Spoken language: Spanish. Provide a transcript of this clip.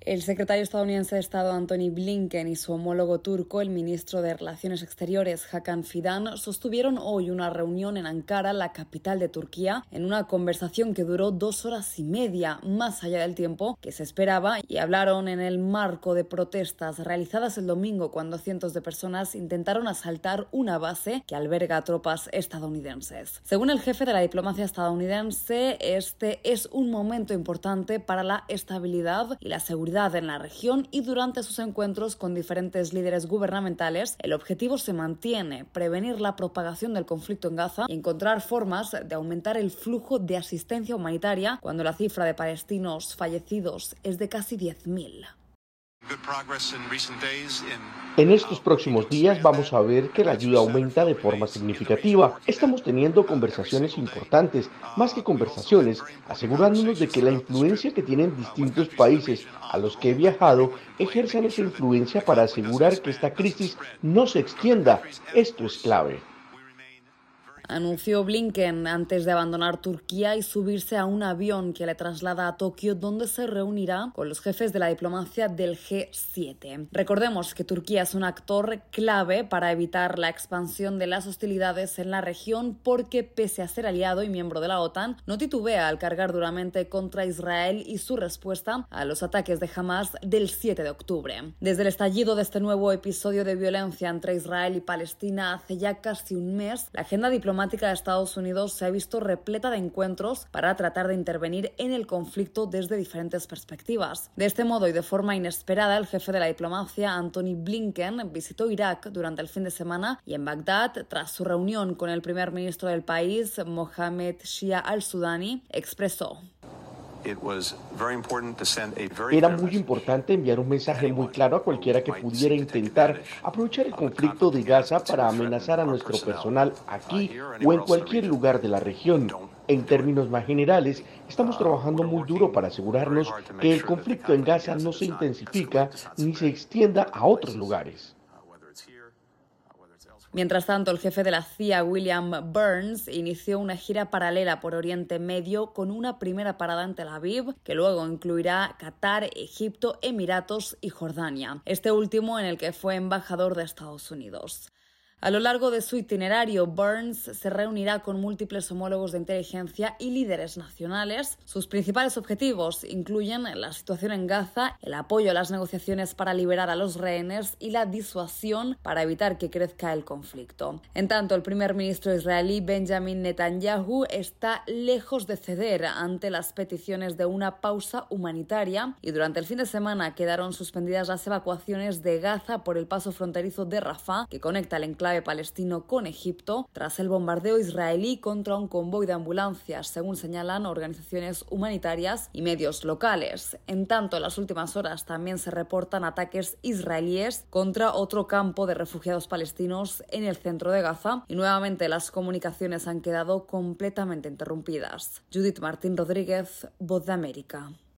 El secretario estadounidense de Estado Antony Blinken y su homólogo turco, el ministro de Relaciones Exteriores Hakan Fidan, sostuvieron hoy una reunión en Ankara, la capital de Turquía, en una conversación que duró 2 horas y media, más allá del tiempo que se esperaba, y hablaron en el marco de protestas realizadas el domingo cuando cientos de personas intentaron asaltar una base que alberga a tropas estadounidenses. Según el jefe de la diplomacia estadounidense, este es un momento importante para la estabilidad y la seguridad en la región, y durante sus encuentros con diferentes líderes gubernamentales, el objetivo se mantiene: prevenir la propagación del conflicto en Gaza y encontrar formas de aumentar el flujo de asistencia humanitaria cuando la cifra de palestinos fallecidos es de casi 10.000. En estos próximos días vamos a ver que la ayuda aumenta de forma significativa. Estamos teniendo conversaciones importantes, más que conversaciones, asegurándonos de que la influencia que tienen distintos países a los que he viajado ejerzan esa influencia para asegurar que esta crisis no se extienda. Esto es clave. Anunció Blinken antes de abandonar Turquía y subirse a un avión que le traslada a Tokio, donde se reunirá con los jefes de la diplomacia del G7. Recordemos que Turquía es un actor clave para evitar la expansión de las hostilidades en la región, porque pese a ser aliado y miembro de la OTAN, no titubea al cargar duramente contra Israel y su respuesta a los ataques de Hamas del 7 de octubre. Desde el estallido de este nuevo episodio de violencia entre Israel y Palestina hace ya casi un mes, la agenda diplomática de Estados Unidos se ha visto repleta de encuentros para tratar de intervenir en el conflicto desde diferentes perspectivas. De este modo y de forma inesperada, el jefe de la diplomacia, Antony Blinken, visitó Irak durante el fin de semana, y en Bagdad, tras su reunión con el primer ministro del país, Mohamed Shia al-Sudani, expresó: Era muy importante enviar un mensaje muy claro a cualquiera que pudiera intentar aprovechar el conflicto de Gaza para amenazar a nuestro personal aquí o en cualquier lugar de la región. En términos más generales, estamos trabajando muy duro para asegurarnos que el conflicto en Gaza no se intensifica ni se extienda a otros lugares. Mientras tanto, el jefe de la CIA, William Burns, inició una gira paralela por Oriente Medio con una primera parada en Tel Aviv, que luego incluirá Qatar, Egipto, Emiratos y Jordania, este último en el que fue embajador de Estados Unidos. A lo largo de su itinerario, Burns se reunirá con múltiples homólogos de inteligencia y líderes nacionales. Sus principales objetivos incluyen la situación en Gaza, el apoyo a las negociaciones para liberar a los rehenes y la disuasión para evitar que crezca el conflicto. En tanto, el primer ministro israelí Benjamin Netanyahu está lejos de ceder ante las peticiones de una pausa humanitaria, y durante el fin de semana quedaron suspendidas las evacuaciones de Gaza por el paso fronterizo de Rafah, que conecta el enclave palestino con Egipto, tras el bombardeo israelí contra un convoy de ambulancias, según señalan organizaciones humanitarias y medios locales. En tanto, en las últimas horas también se reportan ataques israelíes contra otro campo de refugiados palestinos en el centro de Gaza, y nuevamente las comunicaciones han quedado completamente interrumpidas. Judith Martín Rodríguez, Voz de América.